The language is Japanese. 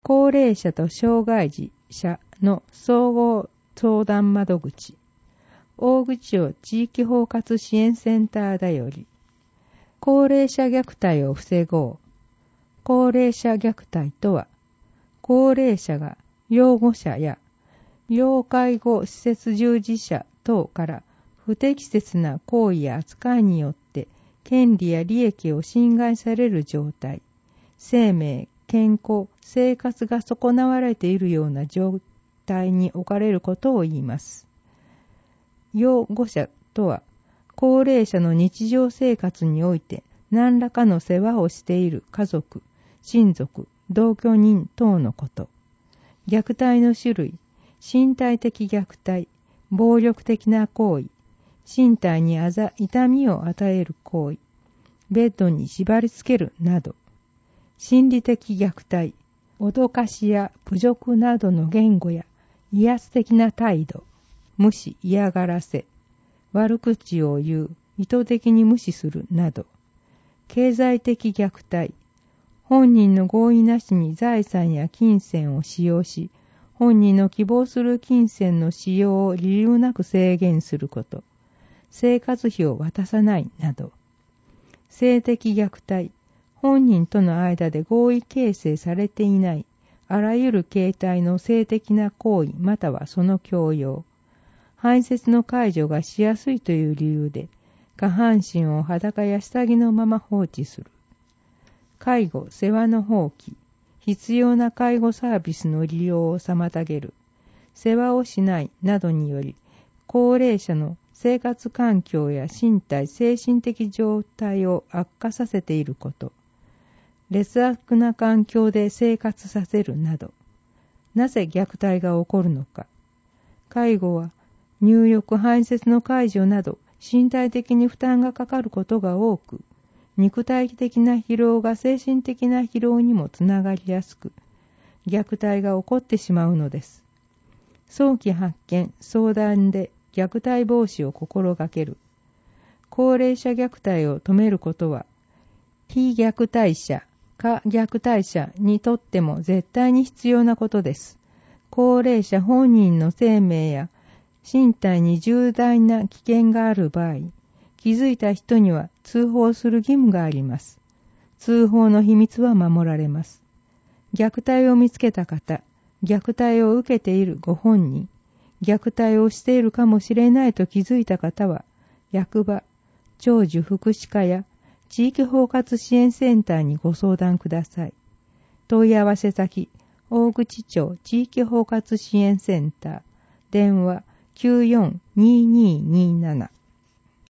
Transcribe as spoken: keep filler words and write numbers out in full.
高齢者と障害児者の総合相談窓口、大口町地域包括支援センターだより、高齢者虐待を防ごう。高齢者虐待とは、高齢者が養護者や要介護施設従事者等から不適切な行為や扱いによって権利や利益を侵害される状態、生命、健康、生活が損なわれているような状態に置かれることを言います。養護者とは、高齢者の日常生活において何らかの世話をしている家族、親族、同居人等のこと。虐待の種類、身体的虐待、暴力的な行為、身体にあざ、痛みを与える行為、ベッドに縛り付けるなど。心理的虐待、脅かしや侮辱などの言語や威圧的な態度、無視、嫌がらせ、悪口を言う、意図的に無視するなど。経済的虐待、本人の合意なしに財産や金銭を使用し、本人の希望する金銭の使用を理由なく制限すること、生活費を渡さないなど。性的虐待、本人との間で合意形成されていないあらゆる形態の性的な行為またはその強要、排泄の介助がしやすいという理由で下半身を裸や下着のまま放置する。介護・世話の放棄、必要な介護サービスの利用を妨げる、世話をしないなどにより高齢者の生活環境や身体・精神的状態を悪化させていること、劣悪な環境で生活させるなど。なぜ虐待が起こるのか。介護は入浴・排泄の介助など身体的に負担がかかることが多く、肉体的な疲労が精神的な疲労にもつながりやすく、虐待が起こってしまうのです。早期発見・相談で虐待防止を心がける。高齢者虐待を止めることは、非虐待者、か虐待者にとっても絶対に必要なことです。高齢者本人の生命や身体に重大な危険がある場合、気づいた人には通報する義務があります。通報の秘密は守られます。虐待を見つけた方、虐待を受けているご本人、虐待をしているかもしれないと気づいた方は、役場、長寿福祉課や地域包括支援センターにご相談ください。問い合わせ先、大口町地域包括支援センター、電話きゅうよんにーにーにーなな。